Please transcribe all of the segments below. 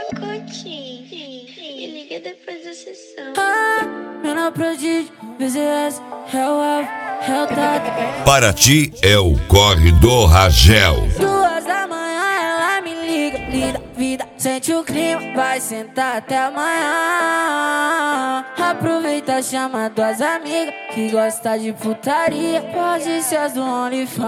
Me liga depois da sessão. Menor prodígio, VZS, Hell Para ti é o corre do Ragel. 2 da manhã ela me liga, linda vida, sente o clima, vai sentar até amanhã. Aproveita, chama 2 amigas que gosta de putaria, pode ser as do OnlyFans.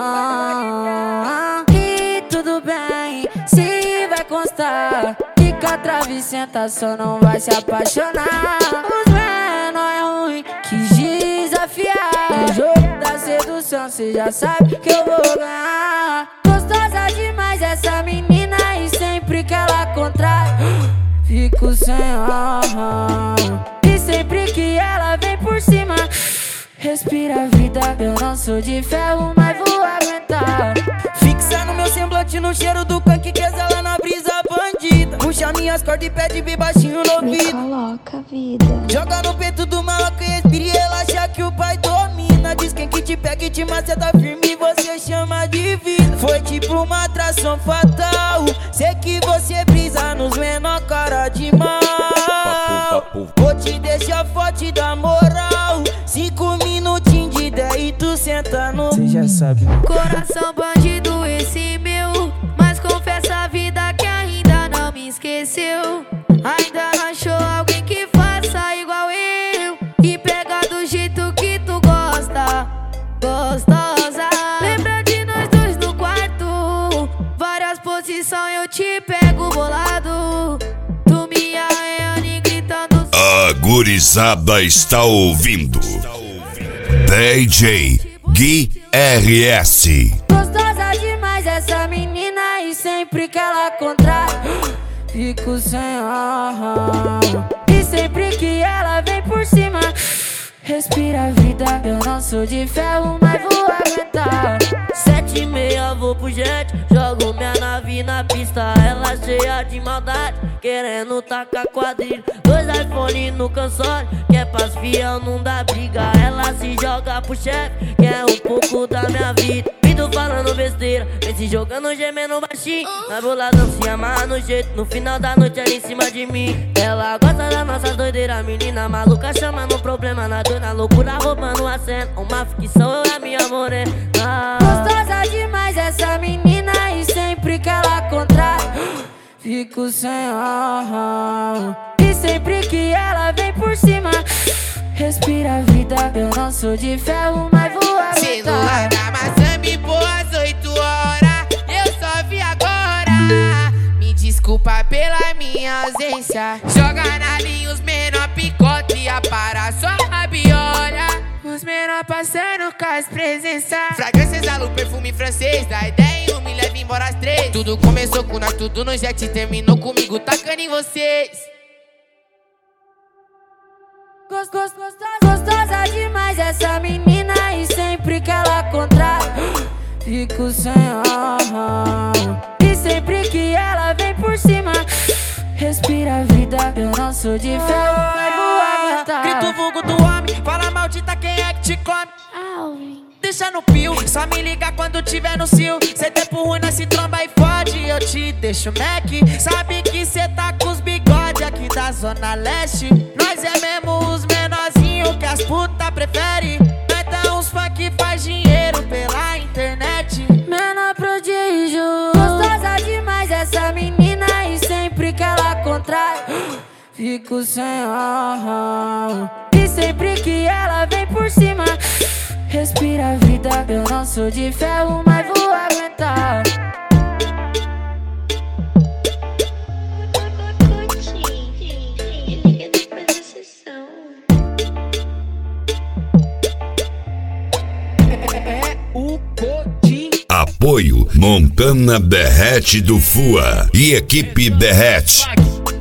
E tudo bem, se vai constar que com a travessenta só não vai se apaixonar. Os menor é ruim, quis desafiar. No jogo da sedução cê já sabe que eu vou ganhar. Gostosa demais essa menina e sempre que ela contrai fico sem ar. E sempre que ela vem por cima respira a vida. Eu não sou de ferro, mas vou aguentar. Fixa no meu semblante no cheiro do canque que exala na brisa bandida. Puxa minhas cordas e pede bem baixinho no Me ouvido. coloca, vida. Joga no peito do maloca e respira e relaxa que o pai domina. Diz quem que te pega e te maceta firme e você chama de vida. Foi tipo uma atração fatal. Sei que você brisa nos menor cara de mal. Vou te deixar forte da moral. 5 minutinhos de ideia e tu senta no... Cê já sabe. Coração bandido esse meu, mas confessa a vida que ainda não me esqueceu. Ainda não achou alguém que faça igual eu e pega do jeito que tu gosta, gostosa. Lembra de nós dois no quarto, várias posições eu te pego bolado. Tu me arranhando e gritando. A gurizada está ouvindo DJ Gui RS. Gostosa demais essa menina e sempre que ela contrai fico sem ar. E sempre que ela vem por cima respira a vida. Eu não sou de ferro, mas vou aguentar. 7h30 vou pro jet, jogo minha nave na pista. Ela cheia de maldade, querendo tacar quadrilha. 2 iPhone no console, que é pras fiel, não dá briga. Ela se joga pro chefe, quer um pouco da minha vida. Vindo falando besteira, vem se jogando, gemendo baixinho. Na boladão se amarra no jeito, no final da noite ela em cima de mim. Ela gosta da nossa doideira, menina maluca chamando problema. Na dor, na loucura, roubando a cena. Uma ficção, eu é minha morena. Gostosa demais essa menina e sempre que ela contrai fico sem ar. E sempre que ela vem por cima respira a vida. Eu não sou de ferro, mas vou Celular aguentar. da maçã me pôs às 8 horas, eu só vi agora. Me desculpa pela minha ausência. Joga na linha os menor picote e apara sua rabiola. Os menor passando com as presenças. Fragrâncias, alu, perfume francês. Da ideia me leva embora às 3. Tudo começou com nós, tudo no jet. Terminou comigo, tacando em vocês. Gostosa demais essa menina e sempre que ela contrai fico sem ar. E sempre que ela vem por cima respira a vida. Eu não sou de ferro, mas vou aguentar. Grita o vulgo do homem, fala maldita quem é que te come. Deixa no pio, só me liga quando tiver no cio. Cê tempo ruim, nós se tromba e fode, eu te deixo Mac. Sabe que cê tá com os bigode aqui da Zona Leste. Nós é mesmo os menorzinhos que as puta prefere. Então uns funk faz dinheiro pela internet. Menor prodígio, gostosa demais essa menina e sempre que ela contrai fico sem ar. E sempre que ela vem por cima respira a vida. Eu não sou de ferro, mas vou aguentar. Me liga depois da sessão. O Pudim. Apoio Montana Derrete do FUA e equipe Derrete.